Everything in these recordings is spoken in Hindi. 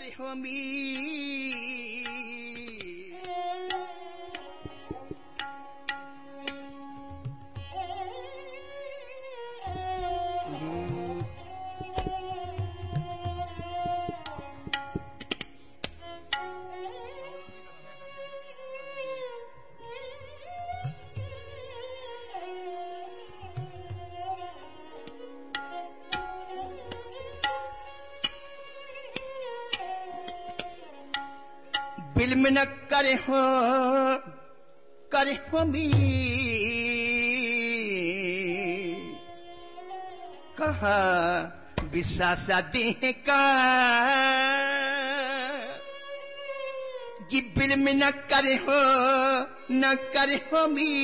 करे हो मीर बिल में न करे हो मी कहा विसासा देह का कि बिल में न करे हो मी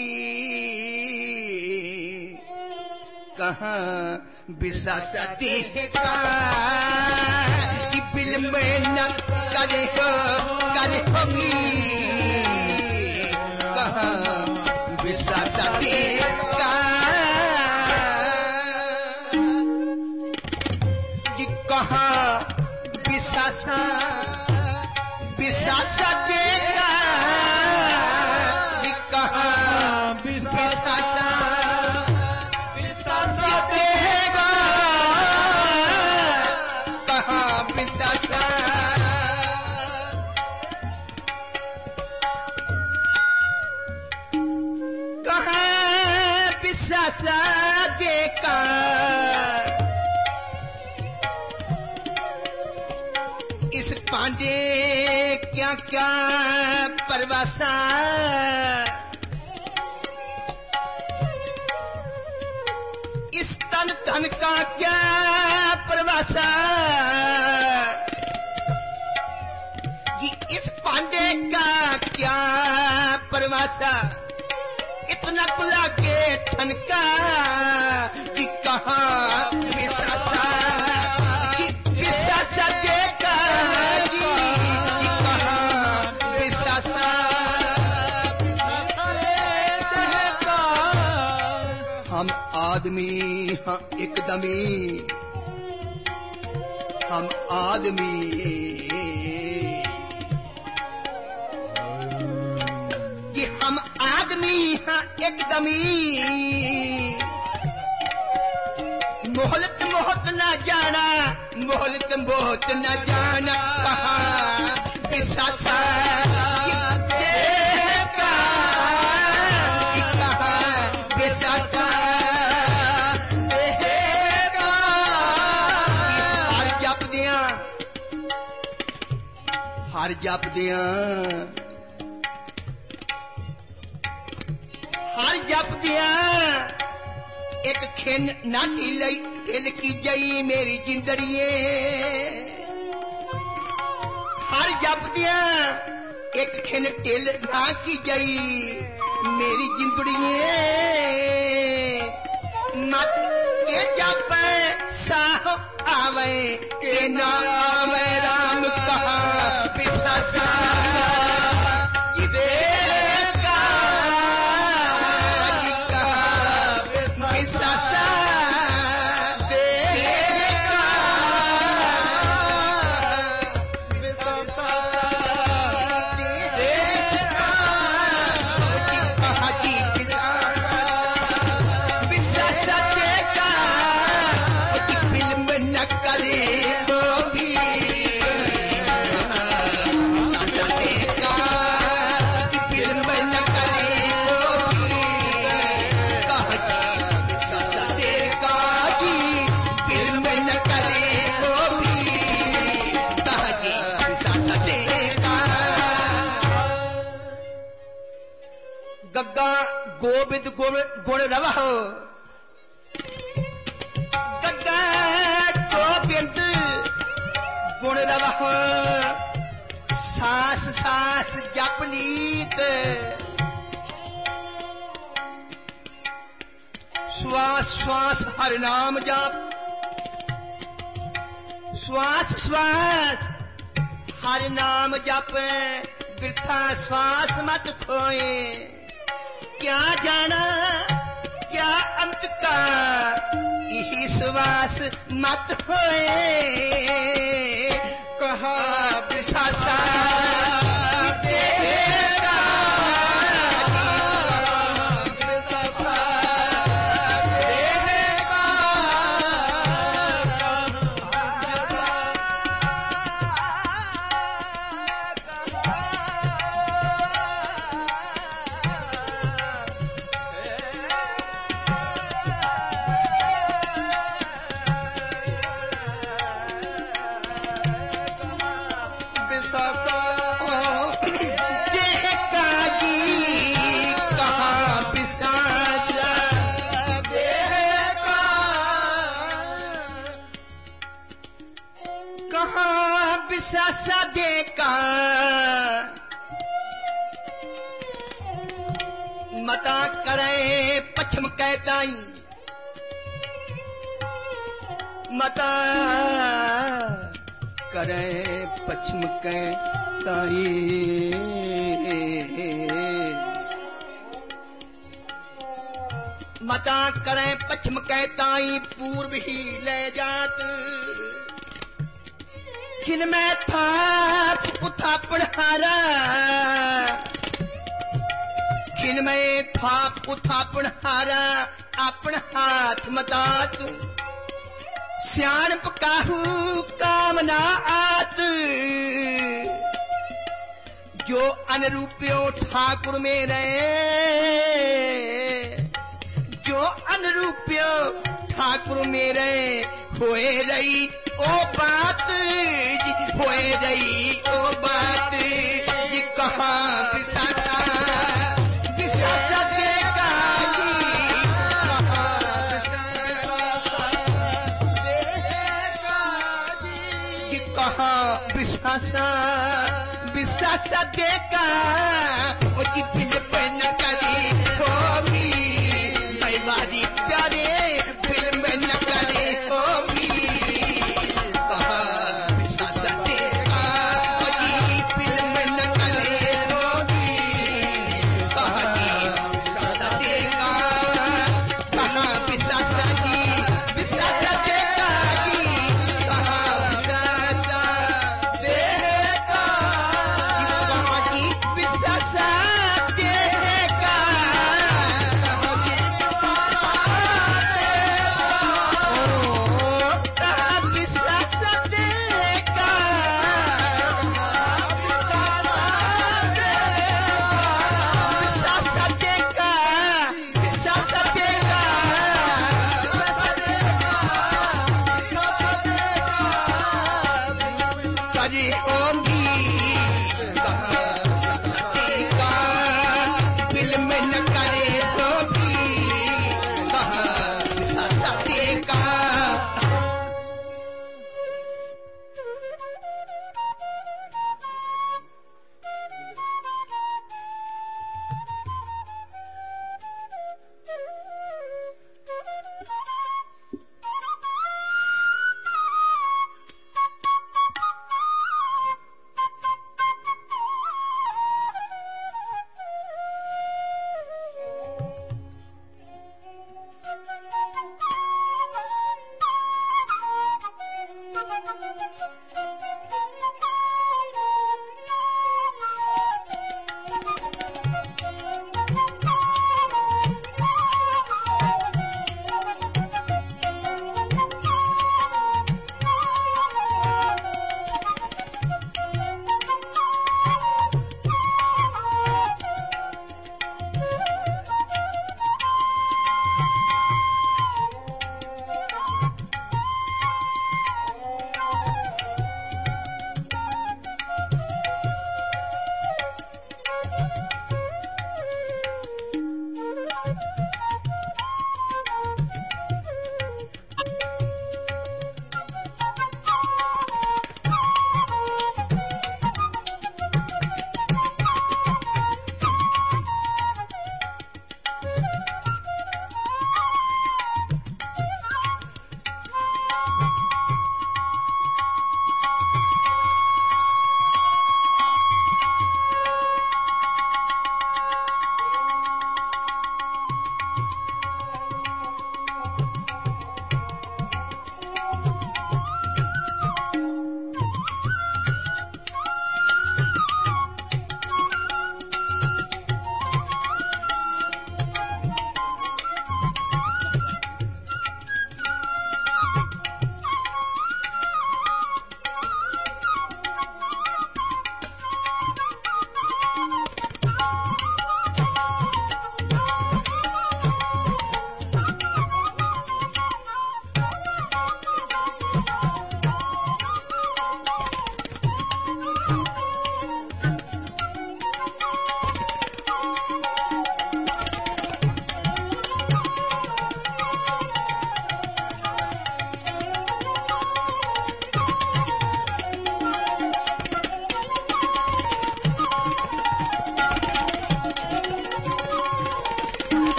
कहा विसासा देह का कि बिल में न करे हो मी कहा विसासा देह का कि कहा विसासा देगा कि कहा विसासा देगा कहा विसासा देगा इस पांडे क्या क्या परवासा इस तन तन का क्या परवासा कि इस पांडे का क्या परवासा इतना कुला के ठनका कि कहाँ विसासा देगा कि कहाँ विसासा हम आदमी हाँ एकदमी हम आदमी हम आदमी हाँ एकदमी मोहलत ना जाना मोहलत ना जाना कहाँ विसासा देगा कि कहाँ विसासा देगा हर जप दिया हर जप दिया एक खिन ना दिल की जई मेरी जिंदड़िए हर जप दिया एक खिन टिल ना की जई मेरी जिंदड़िए मत के जप साह आवे के ना आवे राम कहा विसासा गग्गा गोविंद गुण रवहो गग्गा गोविंद गुण रवहो सास सास जपनीत श्वास श्वास हरि नाम जप श्वास श्वास हरि नाम जप वृथा श्वास मत खोए क्या जाना क्या अंत का यही श्वास मत होए कहा कहाँ बिसासा देखा मता करे पछम कहताई मता करे पछम कहताई मता करे पछम कहताई पूर्व ही ले जात जिनमें था उथापन हारा जिनमें था उथापन हारा अपन हाथ मतात सियाणप काहू काम ना आत जो अनुरूपियो ठाकुर में रहे जो अनुरूपियो ठाकुर में रहे होए रही ओ बात जी होए रही ओ बात जी कहाँ बिसासा बिसासा देगा जी कहाँ बिसासा बिसासा देगा ओ जी बिल पे न करी होगी भाई प्यारे बिल में न करे होगी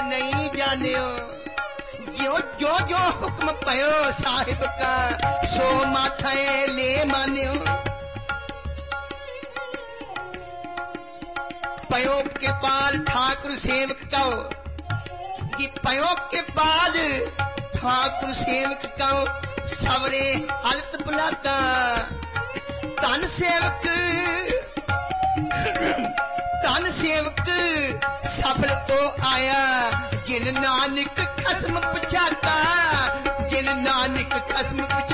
नहीं जानियो जो जो जो हुक्म पयो साहिब का सो माथे ले मानियो पयोग के पाल ठाकुर सेवक कहो कि पयोग के पाल ठाकुर सेवक कहो सवरे हलत बुलाता धन सेवक सफल तो आया जिन नानक खसम पुछाता जिन नानक खसम